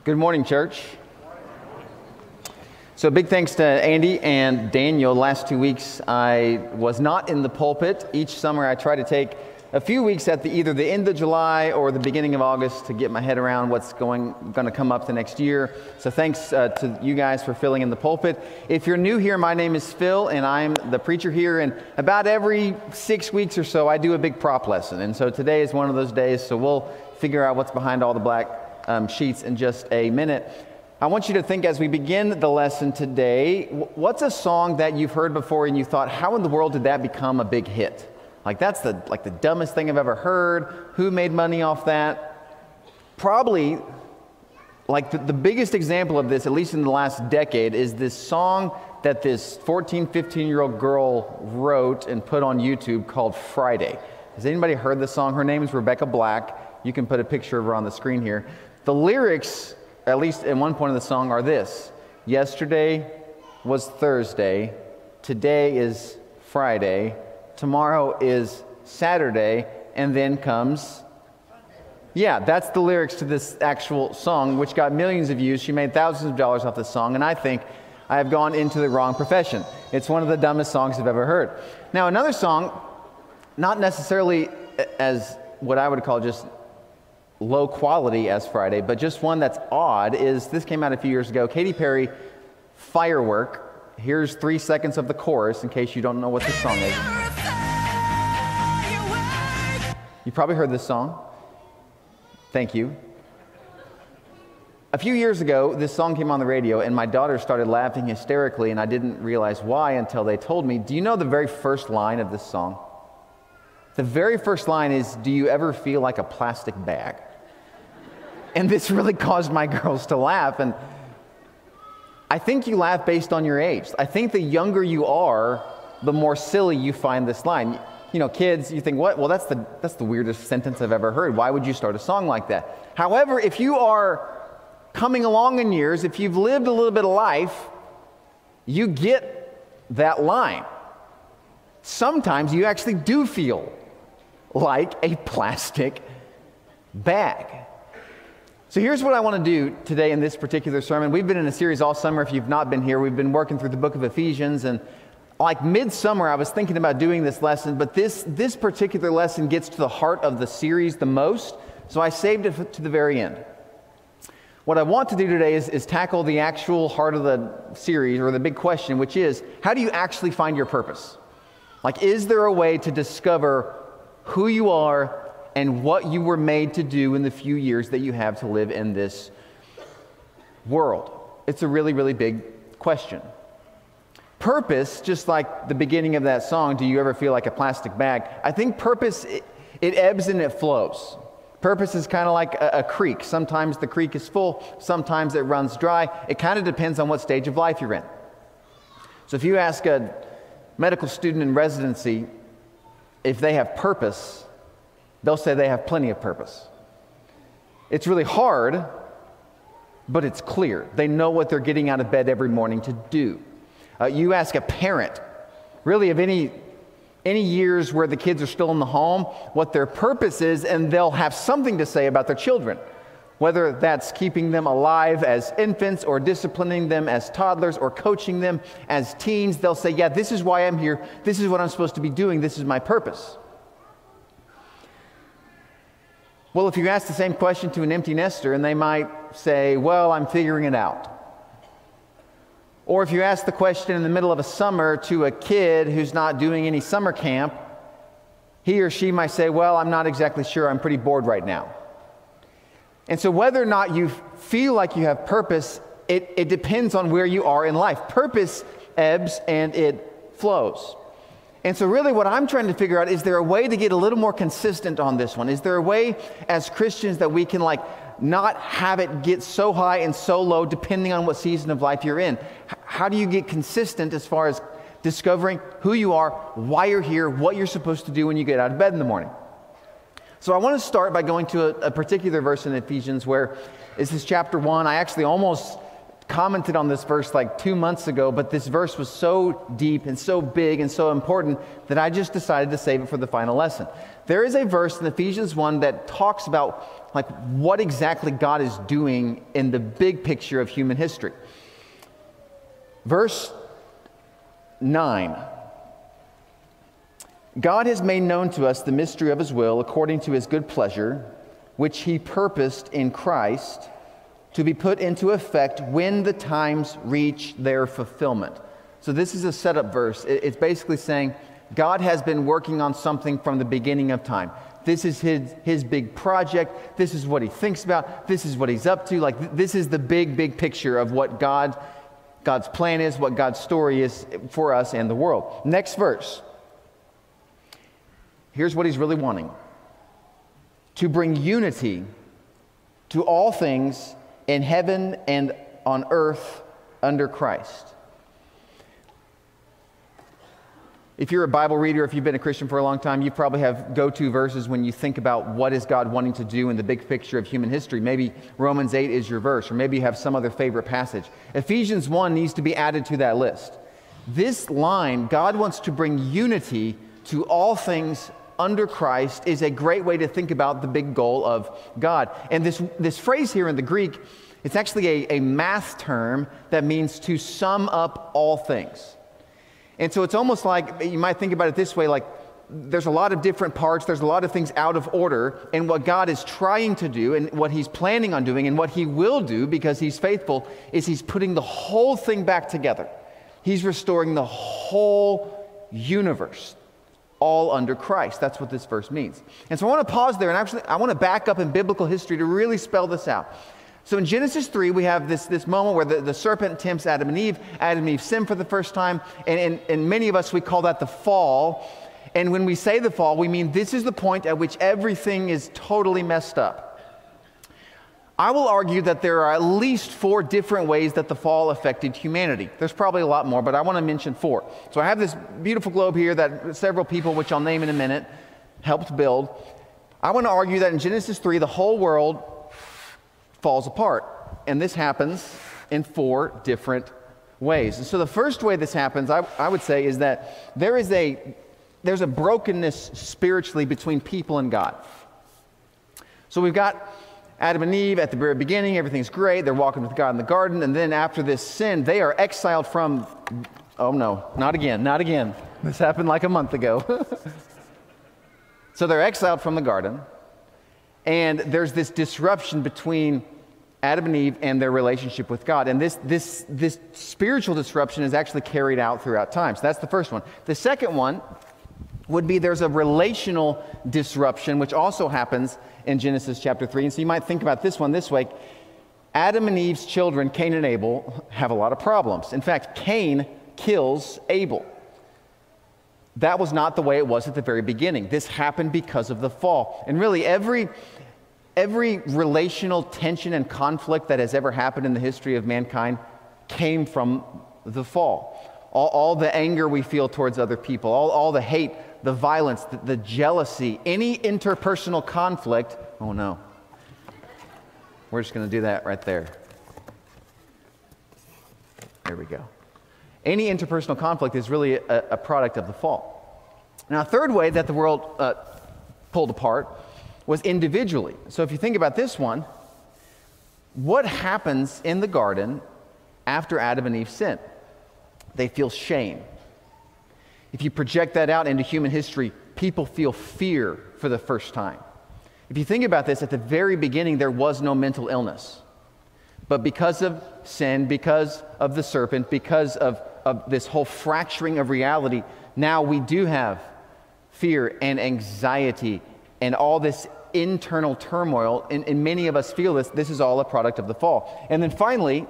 Good morning, church. So big thanks to Andy and Daniel. Last 2 weeks I was not in the pulpit. Each summer I try to take a few weeks at either the end of July or the beginning of August to get my head around what's going to come up the next year. So thanks to you guys for filling in the pulpit. If you're new here, my name is Phil and I'm the preacher here. And about every 6 weeks or so I do a big prop lesson. And so today is one of those days, so we'll figure out what's behind all the black sheets in just a minute. I want you to think as we begin the lesson today, what's a song that you've heard before and you thought, how in the world did that become a big hit? Like that's the dumbest thing I've ever heard. Who made money off that? Probably the biggest example of this, at least in the last decade, is this song that this 14, 15-year-old girl wrote and put on YouTube called Friday. Has anybody heard this song? Her name is Rebecca Black. You can put a picture of her on the screen here. The lyrics, at least at one point of the song, are this: yesterday was Thursday, today is Friday, tomorrow is Saturday, and then comes... Yeah, that's the lyrics to this actual song, which got millions of views. She made thousands of dollars off this song, and I think I have gone into the wrong profession. It's one of the dumbest songs I've ever heard. Now, another song, not necessarily as what I would call just low quality as Friday, but just one that's odd, is this came out a few years ago. Katy Perry, Firework. Here's 3 seconds of the chorus in case you don't know what this song is. You probably heard this song. Thank you. A few years ago, this song came on the radio and my daughter started laughing hysterically, and I didn't realize why until they told me. Do you know the very first line of this song? The very first line is, "Do you ever feel like a plastic bag?" And this really caused my girls to laugh. And I think you laugh based on your age. I think the younger you are, the more silly you find this line. You know, kids, you think, what? Well, that's the weirdest sentence I've ever heard. Why would you start a song like that? However, if you are coming along in years, if you've lived a little bit of life, you get that line. Sometimes you actually do feel like a plastic bag. So here's what I want to do today in this particular sermon. We've been in a series all summer. If you've not been here, we've been working through the book of Ephesians, and like midsummer I was thinking about doing this lesson, but this particular lesson gets to the heart of the series the most, so I saved it to the very end. What I want to do today is tackle the actual heart of the series, or the big question, which is, how do you actually find your purpose? Like, is there a way to discover who you are and what you were made to do in the few years that you have to live in this world? It's a really, really big question. Purpose, just like the beginning of that song, "Do you ever feel like a plastic bag?" I think purpose, it ebbs and it flows. Purpose is kind of like a creek. Sometimes the creek is full, sometimes it runs dry. It kind of depends on what stage of life you're in. So if you ask a medical student in residency if they have purpose, they'll say they have plenty of purpose. It's really hard, but it's clear. They know what they're getting out of bed every morning to do. You ask a parent, really of any years where the kids are still in the home, what their purpose is, and they'll have something to say about their children. Whether that's keeping them alive as infants, or disciplining them as toddlers, or coaching them as teens, they'll say, yeah, this is why I'm here. This is what I'm supposed to be doing. This is my purpose. Well, if you ask the same question to an empty nester, and they might say, well, I'm figuring it out. Or if you ask the question in the middle of a summer to a kid who's not doing any summer camp, he or she might say, well, I'm not exactly sure. I'm pretty bored right now. And so whether or not you feel like you have purpose, it depends on where you are in life. Purpose ebbs and it flows. And so really what I'm trying to figure out, is there a way to get a little more consistent on this one? Is there a way as Christians that we can not have it get so high and so low depending on what season of life you're in? How do you get consistent as far as discovering who you are, why you're here, what you're supposed to do when you get out of bed in the morning? So I want to start by going to a particular verse in Ephesians where this is chapter 1. I actually almost commented on this verse like 2 months ago, but this verse was so deep and so big and so important that I just decided to save it for the final lesson. There is a verse in Ephesians 1 that talks about like what exactly God is doing in the big picture of human history. Verse 9. God has made known to us the mystery of his will according to his good pleasure, which he purposed in Christ to be put into effect when the times reach their fulfillment. So this is a setup verse. It's basically saying God has been working on something from the beginning of time. This is his big project. This is what he thinks about. This is what he's up to. Like, this is the big picture of what God's plan is, what God's story is for us and the world. Next verse. Here's what he's really wanting: to bring unity to all things in heaven and on earth under Christ. If you're a Bible reader, if you've been a Christian for a long time, you probably have go-to verses when you think about what is God wanting to do in the big picture of human history. Maybe Romans 8 is your verse, or maybe you have some other favorite passage. Ephesians 1 needs to be added to that list. This line, God wants to bring unity to all things under Christ, is a great way to think about the big goal of God. And this phrase here in the Greek, it's actually a math term that means to sum up all things. And so it's almost like, you might think about it this way, like there's a lot of different parts, there's a lot of things out of order, and what God is trying to do and what he's planning on doing and what he will do because he's faithful is he's putting the whole thing back together. He's restoring the whole universe, all under Christ. That's what this verse means. And so I want to pause there, and actually I want to back up in biblical history to really spell this out. So in Genesis 3, we have this moment where the serpent tempts Adam and Eve. Adam and Eve sin for the first time, and many of us, we call that the fall. And when we say the fall, we mean this is the point at which everything is totally messed up. I will argue that there are at least 4 different ways that the fall affected humanity. There's probably a lot more, but I want to mention 4. So I have this beautiful globe here that several people, which I'll name in a minute, helped build. I want to argue that in Genesis 3, the whole world falls apart. And this happens in 4 different ways. And so the first way this happens, I would say, is that there's a brokenness spiritually between people and God. So we've got Adam and Eve at the very beginning, everything's great, they're walking with God in the garden, and then after this sin, they are exiled from, oh no, not again. This happened like a month ago. So they're exiled from the garden, and there's this disruption between Adam and Eve and their relationship with God. And this spiritual disruption is actually carried out throughout time. So that's the first one. The second one would be there's a relational disruption, which also happens in Genesis chapter 3. And so you might think about this one this way. Adam and Eve's children, Cain and Abel, have a lot of problems. In fact, Cain kills Abel. That was not the way it was at the very beginning. This happened because of the fall. And really, every relational tension and conflict that has ever happened in the history of mankind came from the fall. All the anger we feel towards other people, all the hate, the violence, the jealousy, any interpersonal conflict. Oh no. We're just going to do that right there. There we go. Any interpersonal conflict is really a product of the fall. Now, a third way that the world pulled apart was individually. So if you think about this one, what happens in the garden after Adam and Eve sin? They feel shame. If you project that out into human history, people feel fear for the first time. If you think about this, at the very beginning, there was no mental illness. But because of sin, because of the serpent, because of this whole fracturing of reality, now we do have fear and anxiety and all this internal turmoil. And many of us feel this. This is all a product of the fall. And then finally,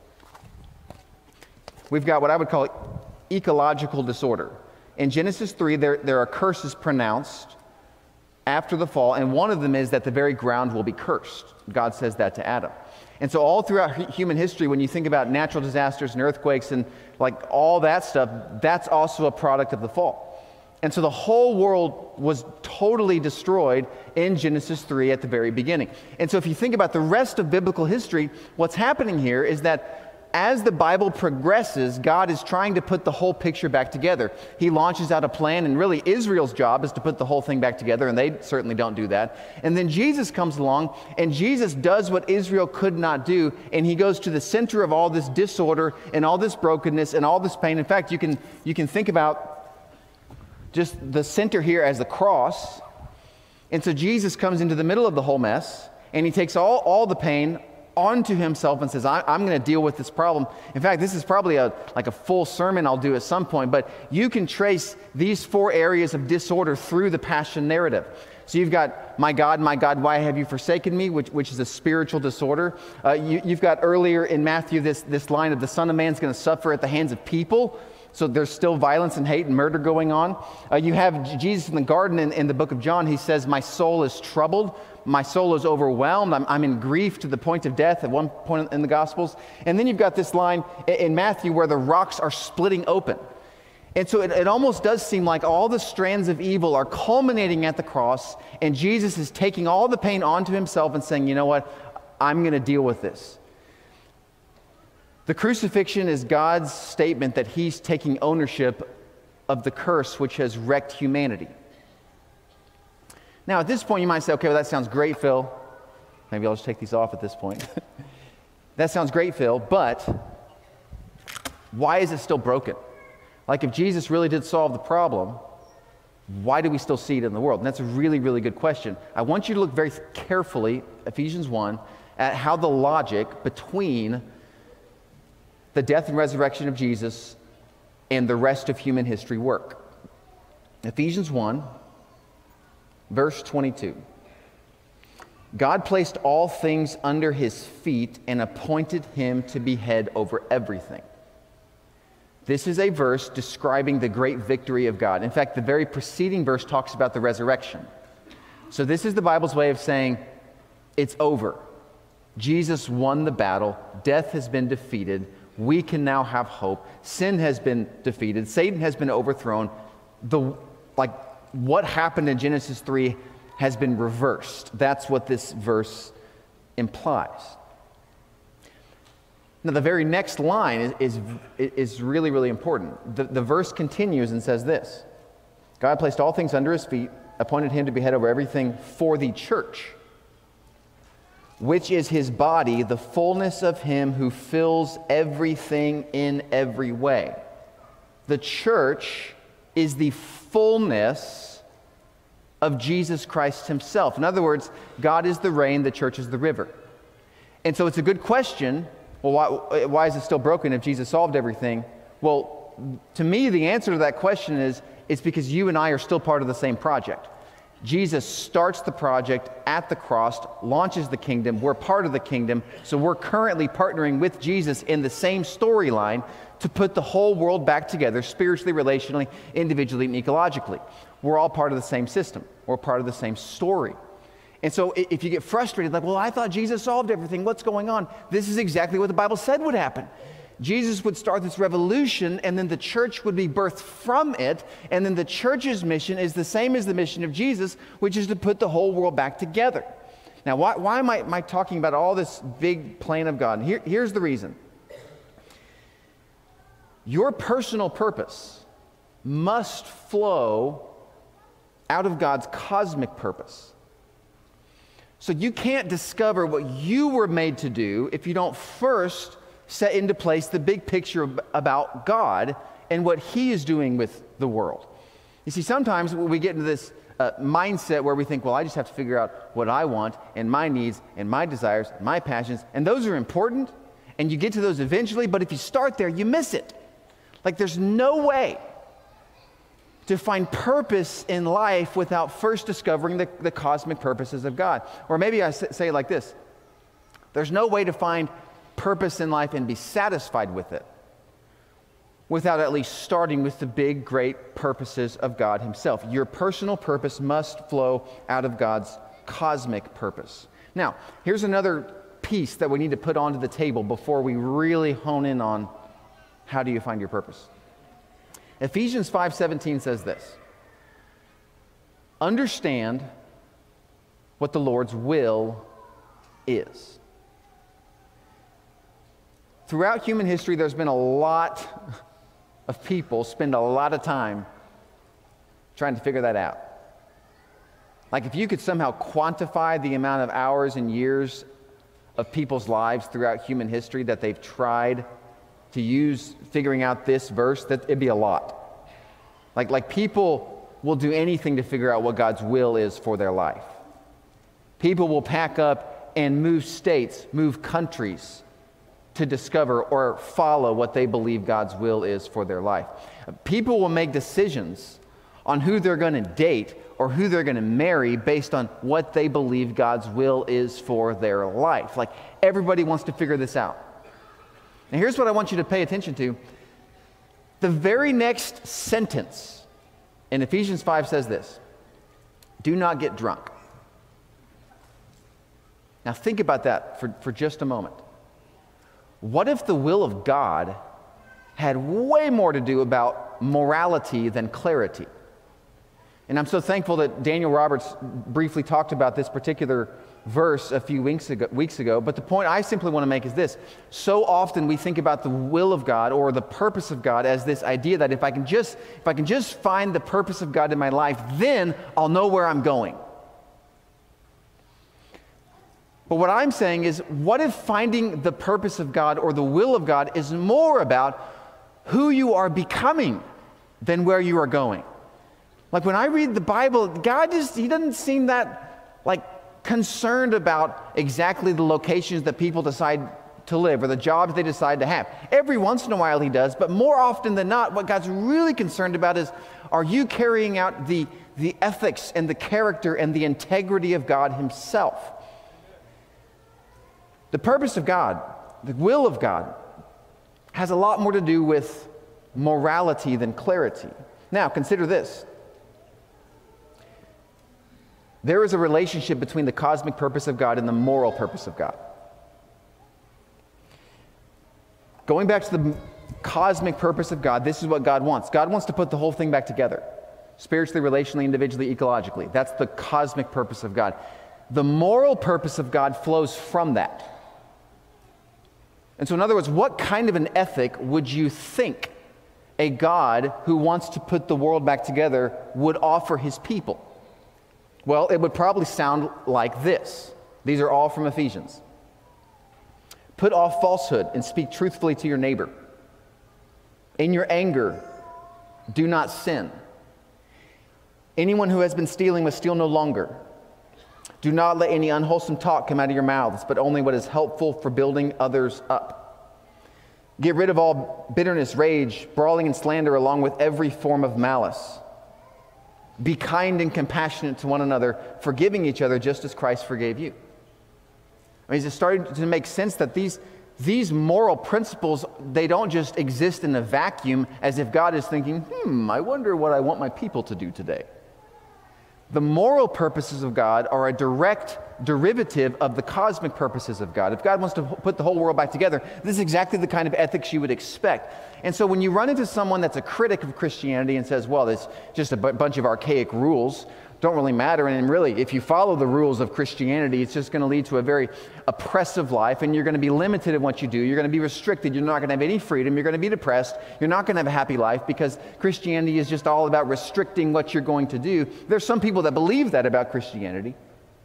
we've got what I would call ecological disorder. In Genesis 3, there are curses pronounced after the fall, and one of them is that the very ground will be cursed. God says that to Adam. And so all throughout human history, when you think about natural disasters and earthquakes and like all that stuff, that's also a product of the fall. And so the whole world was totally destroyed in Genesis 3 at the very beginning. And so if you think about the rest of biblical history, what's happening here is that as the Bible progresses, God is trying to put the whole picture back together. He launches out a plan, and really Israel's job is to put the whole thing back together, and they certainly don't do that. And then Jesus comes along, and Jesus does what Israel could not do, and he goes to the center of all this disorder and all this brokenness and all this pain. In fact, you can think about just the center here as the cross. And so Jesus comes into the middle of the whole mess, and he takes all the pain onto himself and says, I'm going to deal with this problem. In fact, this is probably like a full sermon I'll do at some point, but you can trace these 4 areas of disorder through the Passion narrative. So you've got, my God, why have you forsaken me?" which is a spiritual disorder. You've got earlier in Matthew this line of the Son of Man is going to suffer at the hands of people. So there's still violence and hate and murder going on. You have Jesus in the garden in the book of John. He says, "My soul is troubled. My soul is overwhelmed. I'm in grief to the point of death," at one point in the Gospels. And then you've got this line in Matthew where the rocks are splitting open. And so it almost does seem like all the strands of evil are culminating at the cross, and Jesus is taking all the pain onto himself and saying, "You know what? I'm going to deal with this." The crucifixion is God's statement that he's taking ownership of the curse which has wrecked humanity. Now, at this point, you might say, "Okay, well, that sounds great, Phil." Maybe I'll just take these off at this point. That sounds great, Phil, but why is it still broken? Like, if Jesus really did solve the problem, why do we still see it in the world? And that's a really, really good question. I want you to look very carefully, Ephesians 1, at how the logic between the death and resurrection of Jesus and the rest of human history work. Ephesians 1, verse 22. "God placed all things under his feet and appointed him to be head over everything." This is a verse describing the great victory of God. In fact, the very preceding verse talks about the resurrection. So this is the Bible's way of saying it's over. Jesus won the battle. Death has been defeated. We can now have hope. Sin has been defeated. Satan has been overthrown. What happened in Genesis 3 has been reversed. That's what this verse implies. Now, the very next line is really, really important. The verse continues and says this: "God placed all things under his feet, appointed him to be head over everything for the church, which is his body, the fullness of him who fills everything in every way." The church is the fullness of Jesus Christ himself. In other words, God is the rain, the church is the river. And so it's a good question. Well, why is it still broken if Jesus solved everything? Well, to me, the answer to that question is, it's because you and I are still part of the same project. Jesus starts the project at the cross, launches the kingdom. We're part of the kingdom, so we're currently partnering with Jesus in the same storyline to put the whole world back together, spiritually, relationally, individually, and ecologically. We're all part of the same system. We're part of the same story. And so if you get frustrated, like, "Well, I thought Jesus solved everything. What's going on?" This is exactly what the Bible said would happen. Jesus would start this revolution, and then the church would be birthed from it, and then the church's mission is the same as the mission of Jesus, which is to put the whole world back together. Now, why am I talking about all this big plan of God? And here's the reason. Your personal purpose must flow out of God's cosmic purpose. So you can't discover what you were made to do if you don't first set into place the big picture about God and what he is doing with the world. You see, sometimes we get into this mindset where we think, well, I just have to figure out what I want and my needs and my desires, and my passions, and those are important, and you get to those eventually, but if you start there, you miss it. Like, there's no way to find purpose in life without first discovering the cosmic purposes of God. Or maybe I say it like this: there's no way to find purpose in life and be satisfied with it without at least starting with the big, great purposes of God himself. Your personal purpose must flow out of God's cosmic purpose. Now, here's another piece that we need to put onto the table before we really hone in on how do you find your purpose. Ephesians 5:17 says this: understand what the Lord's will is. throughout human history, there's been a lot of people spend a lot of time trying to figure that out. Like if you could somehow quantify the amount of hours and years of people's lives throughout human history that they've tried to use figuring out this verse, that it'd be a lot. Like people will do anything to figure out what God's will is for their life. People will pack up and move states, move countries to discover or follow what they believe God's will is for their life. People will make decisions on who they're going to date or who they're going to marry based on what they believe God's will is for their life. Like everybody wants to figure this out. And here's what I want you to pay attention to. The very next sentence in Ephesians 5 says this: do not get drunk. Now think about that for just a moment. What if the will of God had way more to do about morality than clarity? And I'm so thankful that Daniel Roberts briefly talked about this particular verse a few weeks ago. But the point I simply want to make is this. So often we think about the will of God or the purpose of God as this idea that if I can just find the purpose of God in my life, then I'll know where I'm going. But what I'm saying is, what if finding the purpose of God or the will of God is more about who you are becoming than where you are going? Like when I read the Bible, God He doesn't seem that concerned about exactly the locations that people decide to live or the jobs they decide to have. Every once in a while He does, but more often than not, what God's really concerned about is, are you carrying out the ethics and the character and the integrity of God Himself? The purpose of God, the will of God, has a lot more to do with morality than clarity. Now, consider this. There is a relationship between the cosmic purpose of God and the moral purpose of God. Going back to the cosmic purpose of God, this is what God wants. God wants to put the whole thing back together, spiritually, relationally, individually, ecologically. That's the cosmic purpose of God. The moral purpose of God flows from that. And so in other words, what kind of an ethic would you think a God who wants to put the world back together would offer His people? Well, it would probably sound like this. These are all from Ephesians. Put off falsehood and speak truthfully to your neighbor. In your anger, do not sin. Anyone who has been stealing must steal no longer. Do not let any unwholesome talk come out of your mouths, but only what is helpful for building others up. Get rid of all bitterness, rage, brawling, and slander, along with every form of malice. Be kind and compassionate to one another, forgiving each other just as Christ forgave you. I mean, it's starting to make sense that these moral principles, they don't just exist in a vacuum as if God is thinking, I wonder what I want my people to do today. The moral purposes of God are a direct derivative of the cosmic purposes of God. If God wants to put the whole world back together, this is exactly the kind of ethics you would expect. And so when you run into someone that's a critic of Christianity and says, well, it's just a bunch of archaic rules, don't really matter. And really, if you follow the rules of Christianity, it's just going to lead to a very oppressive life, and you're going to be limited in what you do. You're going to be restricted. You're not going to have any freedom. You're going to be depressed. You're not going to have a happy life because Christianity is just all about restricting what you're going to do. There's some people that believe that about Christianity.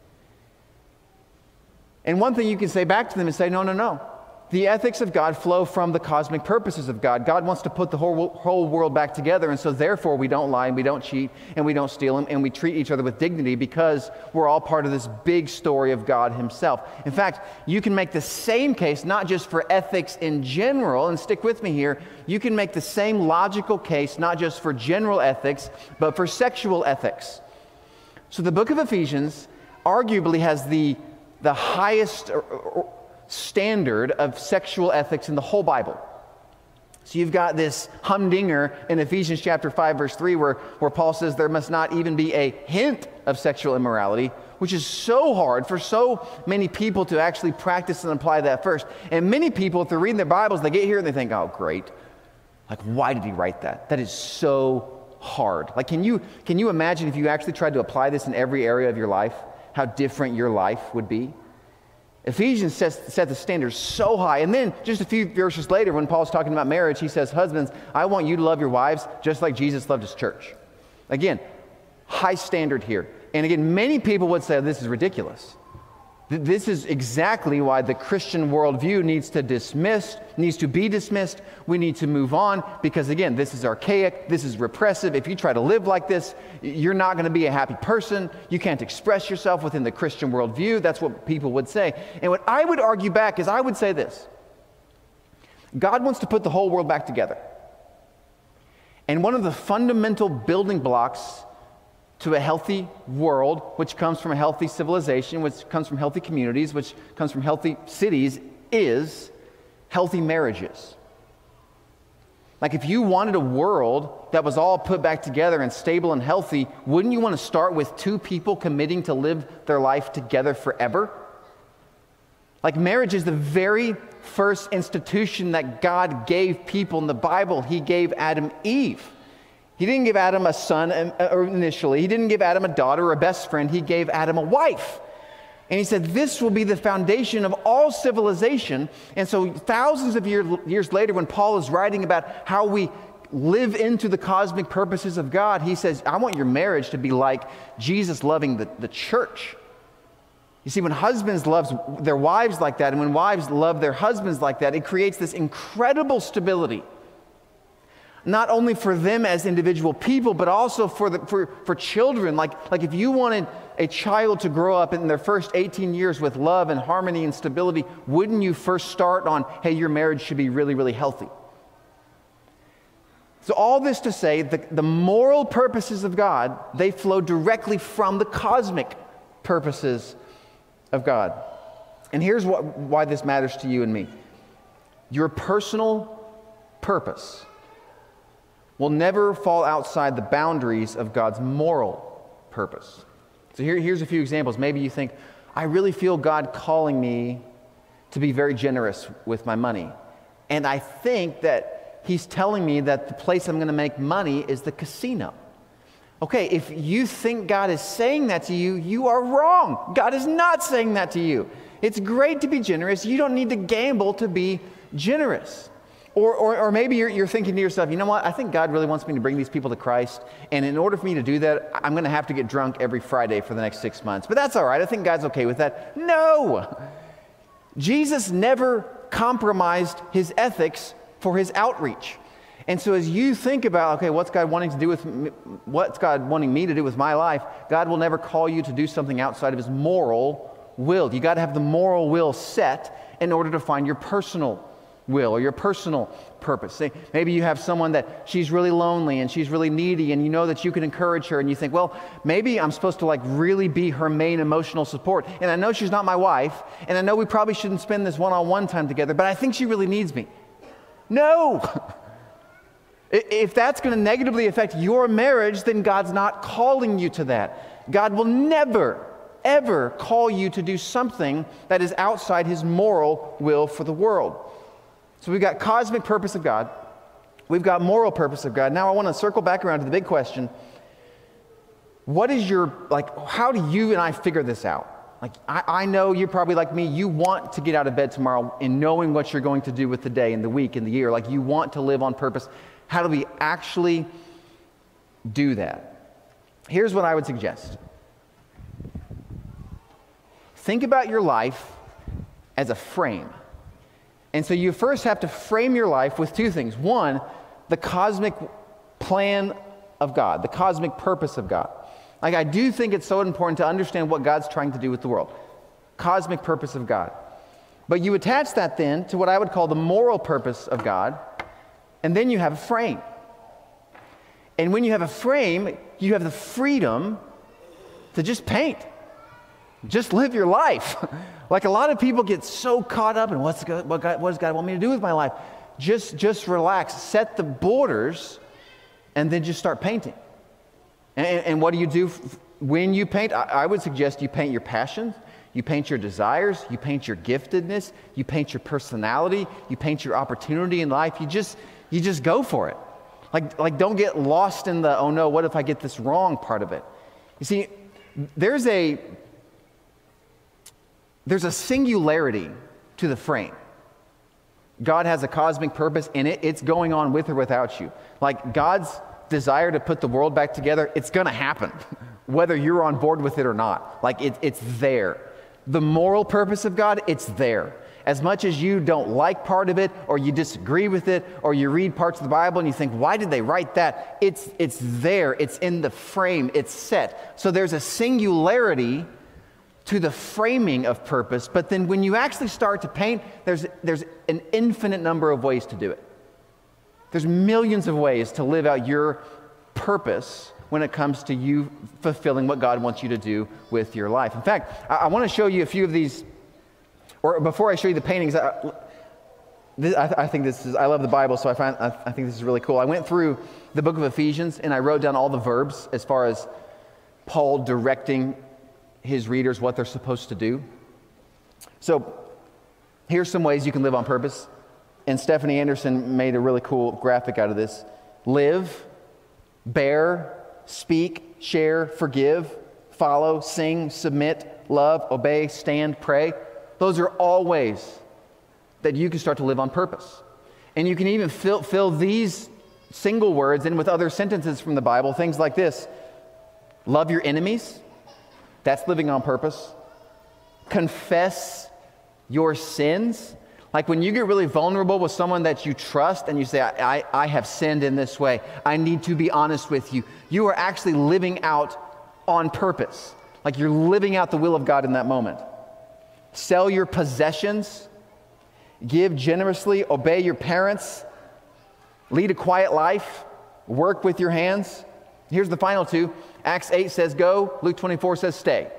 And one thing you can say back to them is say, no. The ethics of God flow from the cosmic purposes of God. God wants to put the whole world back together, and so therefore we don't lie, and we don't cheat, and we don't steal, and we treat each other with dignity because we're all part of this big story of God Himself. In fact, you can make the same case, not just for ethics in general, and stick with me here, you can make the same logical case, not just for general ethics, but for sexual ethics. So the book of Ephesians arguably has the highest standard of sexual ethics in the whole Bible. So you've got this humdinger in Ephesians chapter 5, verse 3, where Paul says there must not even be a hint of sexual immorality, which is so hard for so many people to actually practice and apply that first. And many people, if they're reading their Bibles, they get here and they think, oh, great. Like, why did he write that? That is so hard. Like, can you imagine if you actually tried to apply this in every area of your life, how different your life would be? Ephesians set the standard so high. And then just a few verses later, when Paul's talking about marriage, he says, husbands, I want you to love your wives just like Jesus loved his church. Again, high standard here. And again, many people would say, this is ridiculous. This is exactly why the Christian worldview needs to be dismissed. We need to move on because, again, this is archaic. This is repressive. If you try to live like this, you're not going to be a happy person. You can't express yourself within the Christian worldview. That's what people would say. And what I would argue back is I would say this. God wants to put the whole world back together. And one of the fundamental building blocks to a healthy world, which comes from a healthy civilization, which comes from healthy communities, which comes from healthy cities, is healthy marriages. Like if you wanted a world that was all put back together and stable and healthy, wouldn't you want to start with two people committing to live their life together forever? Like marriage is the very first institution that God gave people in the Bible. He gave Adam Eve. He didn't give Adam a son initially. He didn't give Adam a daughter or a best friend. He gave Adam a wife. And he said, this will be the foundation of all civilization. And so thousands of years later, when Paul is writing about how we live into the cosmic purposes of God, he says, I want your marriage to be like Jesus loving the church. You see, when husbands love their wives like that, and when wives love their husbands like that, it creates this incredible stability. Not only for them as individual people, but also for children. Like if you wanted a child to grow up in their first 18 years with love and harmony and stability, wouldn't you first start on, hey, your marriage should be really, really healthy? So all this to say, the moral purposes of God, they flow directly from the cosmic purposes of God. And here's why this matters to you and me. Your personal purpose will never fall outside the boundaries of God's moral purpose. So here's a few examples. Maybe you think, I really feel God calling me to be very generous with my money. And I think that He's telling me that the place I'm going to make money is the casino. Okay, if you think God is saying that to you, you are wrong. God is not saying that to you. It's great to be generous. You don't need to gamble to be generous. Or maybe you're thinking to yourself, you know what, I think God really wants me to bring these people to Christ, and in order for me to do that, I'm going to have to get drunk every Friday for the next 6 months. But that's all right. I think God's okay with that. No! Jesus never compromised his ethics for his outreach. And so as you think about, okay, what's God wanting me to do with my life, God will never call you to do something outside of his moral will. You got to have the moral will set in order to find your personal will or your personal purpose. Maybe you have someone that she's really lonely and she's really needy, and you know that you can encourage her, and you think, well, maybe I'm supposed to really be her main emotional support. And I know she's not my wife, and I know we probably shouldn't spend this one-on-one time together, but I think she really needs me. No! If that's going to negatively affect your marriage, then God's not calling you to that. God will never, ever call you to do something that is outside his moral will for the world. So we've got cosmic purpose of God. We've got moral purpose of God. Now I want to circle back around to the big question. What is how do you and I figure this out? I know you're probably like me. You want to get out of bed tomorrow in knowing what you're going to do with the day and the week and the year. You want to live on purpose. How do we actually do that? Here's what I would suggest. Think about your life as a frame. And so you first have to frame your life with two things. One, the cosmic plan of God, the cosmic purpose of God. I do think it's so important to understand what God's trying to do with the world. Cosmic purpose of God. But you attach that then to what I would call the moral purpose of God, and then you have a frame. And when you have a frame, you have the freedom to just paint. Just live your life. A lot of people get so caught up in what does God want me to do with my life? Just relax, set the borders, and then just start painting. And what do you do when you paint? I would suggest you paint your passions, you paint your desires, you paint your giftedness, you paint your personality, you paint your opportunity in life. You just go for it. Don't get lost in the, oh no, what if I get this wrong part of it? You see, there's there's a singularity to the frame. God has a cosmic purpose in it. It's going on with or without you. Like God's desire to put the world back together, it's going to happen, whether you're on board with it or not. Like it's there. The moral purpose of God, it's there. As much as you don't like part of it, or you disagree with it, or you read parts of the Bible and you think, why did they write that? It's there. It's in the frame. It's set. So there's a singularity to the framing of purpose, but then when you actually start to paint, there's an infinite number of ways to do it. There's millions of ways to live out your purpose when it comes to you fulfilling what God wants you to do with your life. In fact, I want to show you a few of these, or before I show you the paintings, I think this is, I love the Bible, so I think this is really cool. I went through the book of Ephesians and I wrote down all the verbs as far as Paul directing his readers what they're supposed to do. So here's some ways you can live on purpose. And Stephanie Anderson made a really cool graphic out of this. Live, bear, speak, share, forgive, follow, sing, submit, love, obey, stand, pray. Those are all ways that you can start to live on purpose. And you can even fill these single words in with other sentences from the Bible, things like this. Love your enemies. That's living on purpose. Confess your sins. Like when you get really vulnerable with someone that you trust and you say, I have sinned in this way. I need to be honest with you. You are actually living out on purpose. Like you're living out the will of God in that moment. Sell your possessions. Give generously. Obey your parents. Lead a quiet life. Work with your hands. Here's the final two. Acts 8 says go. Luke 24 says stay.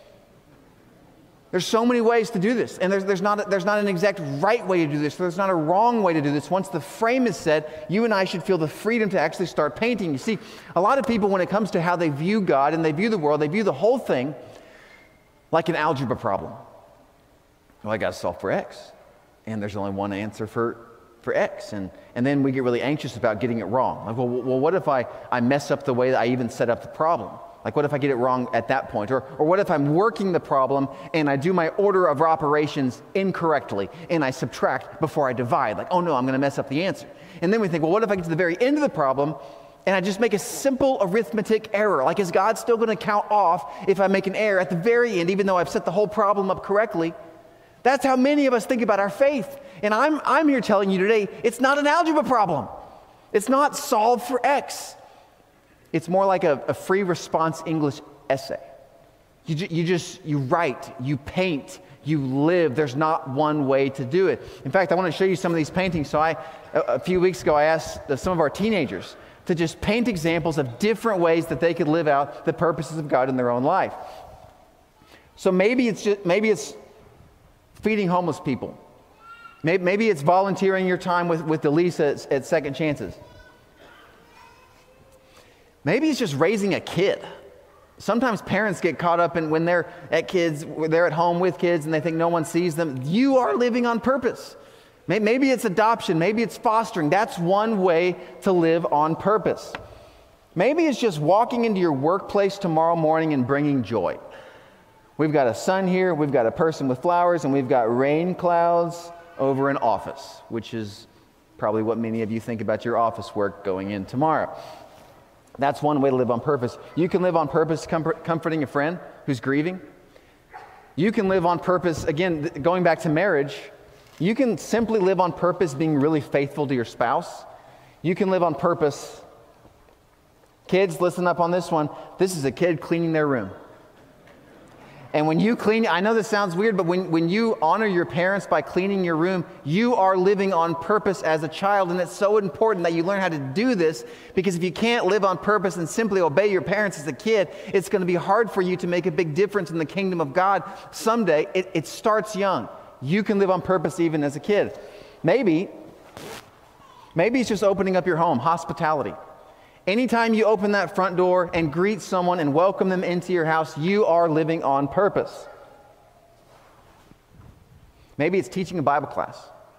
There's so many ways to do this. And there's not an exact right way to do this. There's not a wrong way to do this. Once the frame is set, you and I should feel the freedom to actually start painting. You see, a lot of people, when it comes to how they view God and they view the world, they view the whole thing like an algebra problem. Well, I got to solve for X. And there's only one answer for X. And then we get really anxious about getting it wrong. Like, well, what if I mess up the way that I even set up the problem? Like, what if I get it wrong at that point? Or what if I'm working the problem and I do my order of operations incorrectly and I subtract before I divide? Like, oh no, I'm going to mess up the answer. And then we think, well, what if I get to the very end of the problem and I just make a simple arithmetic error? Like, is God still going to count off if I make an error at the very end, even though I've set the whole problem up correctly? That's how many of us think about our faith. And I'm here telling you today, it's not an algebra problem. It's not solve for X. It's more like a free response English essay. You write, you paint, you live. There's not one way to do it. In fact, I want to show you some of these paintings. So a few weeks ago, I asked some of our teenagers to just paint examples of different ways that they could live out the purposes of God in their own life. So maybe it's feeding homeless people. Maybe it's volunteering your time with Elisa at Second Chances. Maybe it's just raising a kid. Sometimes parents get caught up in when they're at home with kids and they think no one sees them. You are living on purpose. Maybe it's adoption. Maybe it's fostering. That's one way to live on purpose. Maybe it's just walking into your workplace tomorrow morning and bringing joy. We've got a sun here, we've got a person with flowers, and we've got rain clouds over an office, which is probably what many of you think about your office work going in tomorrow. That's one way to live on purpose. You can live on purpose comforting a friend who's grieving. You can live on purpose, again, going back to marriage, you can simply live on purpose being really faithful to your spouse. You can live on purpose. Kids, listen up on this one. This is a kid cleaning their room. And when you clean, I know this sounds weird, but when you honor your parents by cleaning your room, you are living on purpose as a child. And it's so important that you learn how to do this, because if you can't live on purpose and simply obey your parents as a kid, it's going to be hard for you to make a big difference in the kingdom of God someday. It starts young. You can live on purpose even as a kid. Maybe it's just opening up your home, hospitality. Anytime you open that front door and greet someone and welcome them into your house, you are living on purpose. Maybe it's teaching a Bible class.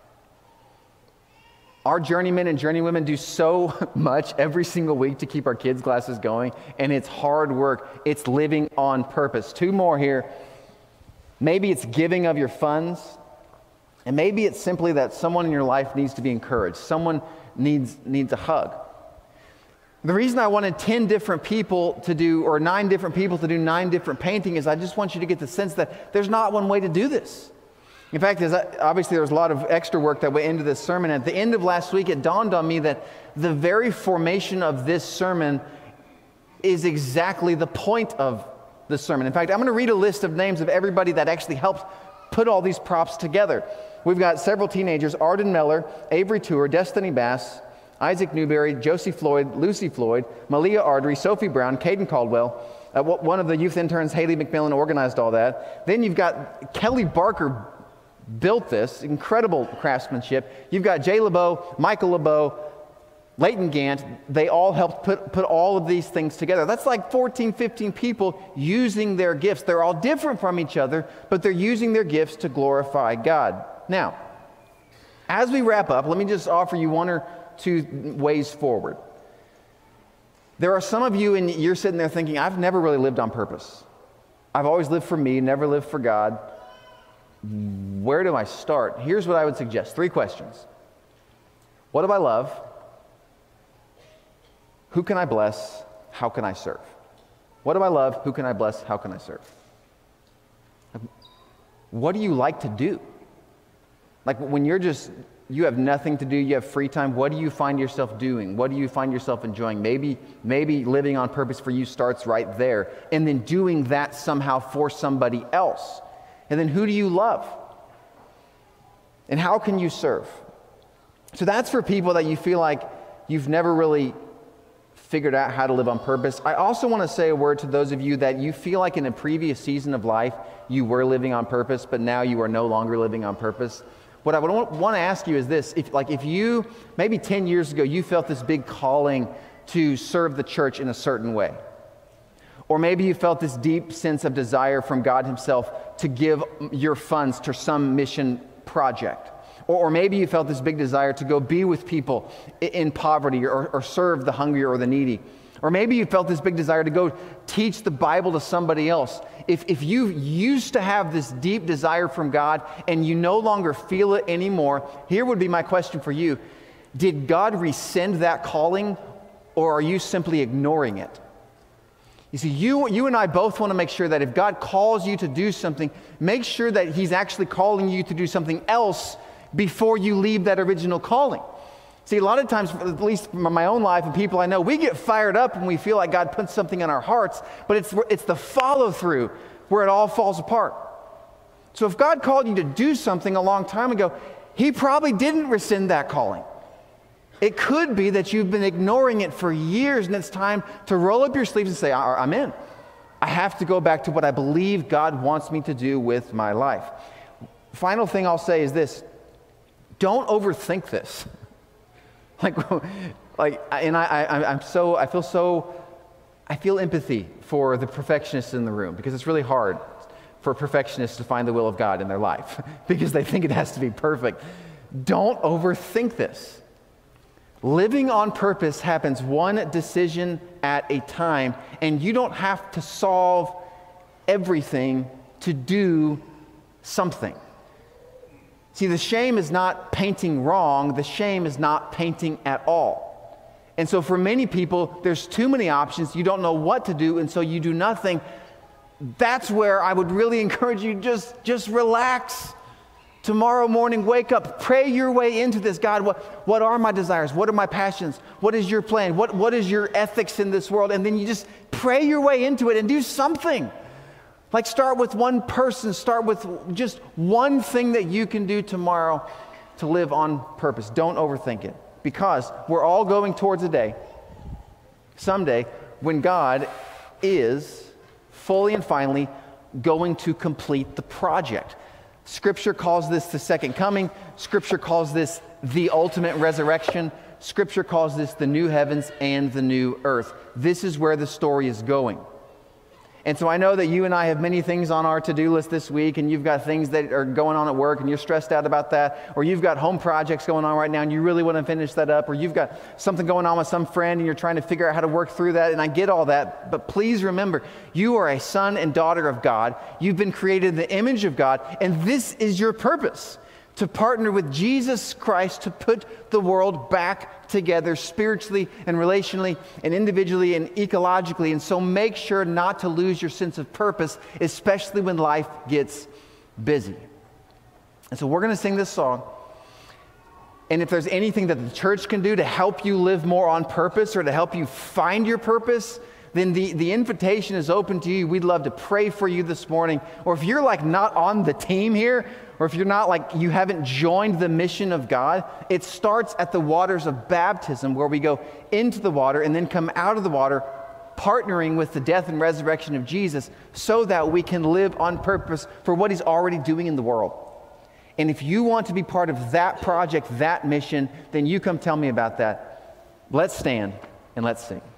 Our journeymen and journeywomen do so much every single week to keep our kids' classes going, and it's hard work. It's living on purpose. Two more here. Maybe it's giving of your funds. And maybe it's simply that someone in your life needs to be encouraged. Someone needs a hug. The reason I wanted 10 different people to do, or 9 different people to do 9 different paintings, is I just want you to get the sense that there's not one way to do this. In fact, obviously there's a lot of extra work that went into this sermon. At the end of last week, it dawned on me that the very formation of this sermon is exactly the point of the sermon. In fact, I'm going to read a list of names of everybody that actually helped put all these props together. We've got several teenagers: Arden Meller, Avery Tour, Destiny Bass, Isaac Newberry, Josie Floyd, Lucy Floyd, Malia Ardrey, Sophie Brown, Caden Caldwell. One of the youth interns, Haley McMillan, organized all that. Then you've got Kelly Barker built this, incredible craftsmanship. You've got Jay LeBeau, Michael LeBeau, Leighton Gant. They all helped put all of these things together. That's like 14, 15 people using their gifts. They're all different from each other, but they're using their gifts to glorify God. Now, as we wrap up, let me just offer you 1 or 2 ways forward. There are some of you, and you're sitting there thinking, I've never really lived on purpose. I've always lived for me, never lived for God. Where do I start? Here's what I would suggest. 3 questions. What do I love? Who can I bless? How can I serve? What do I love? Who can I bless? How can I serve? What do you like to do? Like when you have nothing to do, you have free time, what do you find yourself doing? What do you find yourself enjoying? Maybe living on purpose for you starts right there, and then doing that somehow for somebody else. And then who do you love? And how can you serve? So that's for people that you feel like you've never really figured out how to live on purpose. I also want to say a word to those of you that you feel like in a previous season of life you were living on purpose, but now you are no longer living on purpose. What I would want to ask you is this: if you, maybe 10 years ago, you felt this big calling to serve the church in a certain way, or maybe you felt this deep sense of desire from God Himself to give your funds to some mission project, or maybe you felt this big desire to go be with people in poverty or serve the hungry or the needy, or maybe you felt this big desire to go teach the Bible to somebody else. If you used to have this deep desire from God and you no longer feel it anymore, here would be my question for you. Did God rescind that calling, or are you simply ignoring it? You see, you and I both want to make sure that if God calls you to do something, make sure that He's actually calling you to do something else before you leave that original calling. See, a lot of times, at least in my own life and people I know, we get fired up when we feel like God puts something in our hearts, but it's the follow-through where it all falls apart. So if God called you to do something a long time ago, He probably didn't rescind that calling. It could be that you've been ignoring it for years, and it's time to roll up your sleeves and say, I'm in. I have to go back to what I believe God wants me to do with my life. Final thing I'll say is this: don't overthink this. I feel empathy for the perfectionists in the room, because it's really hard for perfectionists to find the will of God in their life because they think it has to be perfect. Don't overthink this. Living on purpose happens one decision at a time, and you don't have to solve everything to do something. See, the shame is not painting wrong. The shame is not painting at all. And so for many people, there's too many options. You don't know what to do, and so you do nothing. That's where I would really encourage you, just relax. Tomorrow morning, wake up, pray your way into this. God, what are my desires? What are my passions? What is your plan? What is your ethics in this world? And then you just pray your way into it and do something. Like start with one person, start with just one thing that you can do tomorrow to live on purpose. Don't overthink it, because we're all going towards a day, someday, when God is fully and finally going to complete the project. Scripture calls this the second coming. Scripture calls this the ultimate resurrection. Scripture calls this the new heavens and the new earth. This is where the story is going. And so I know that you and I have many things on our to-do list this week, and you've got things that are going on at work and you're stressed out about that, or you've got home projects going on right now and you really want to finish that up, or you've got something going on with some friend and you're trying to figure out how to work through that, and I get all that, but please remember, you are a son and daughter of God. You've been created in the image of God, and this is your purpose, to partner with Jesus Christ to put the world back together spiritually and relationally and individually and ecologically. And so make sure not to lose your sense of purpose, especially when life gets busy. And so we're going to sing this song. And if there's anything that the church can do to help you live more on purpose or to help you find your purpose, then the invitation is open to you. We'd love to pray for you this morning. Or if you're like not on the team here, or if you're not like, you haven't joined the mission of God, it starts at the waters of baptism, where we go into the water and then come out of the water, partnering with the death and resurrection of Jesus so that we can live on purpose for what he's already doing in the world. And if you want to be part of that project, that mission, then you come tell me about that. Let's stand and let's sing.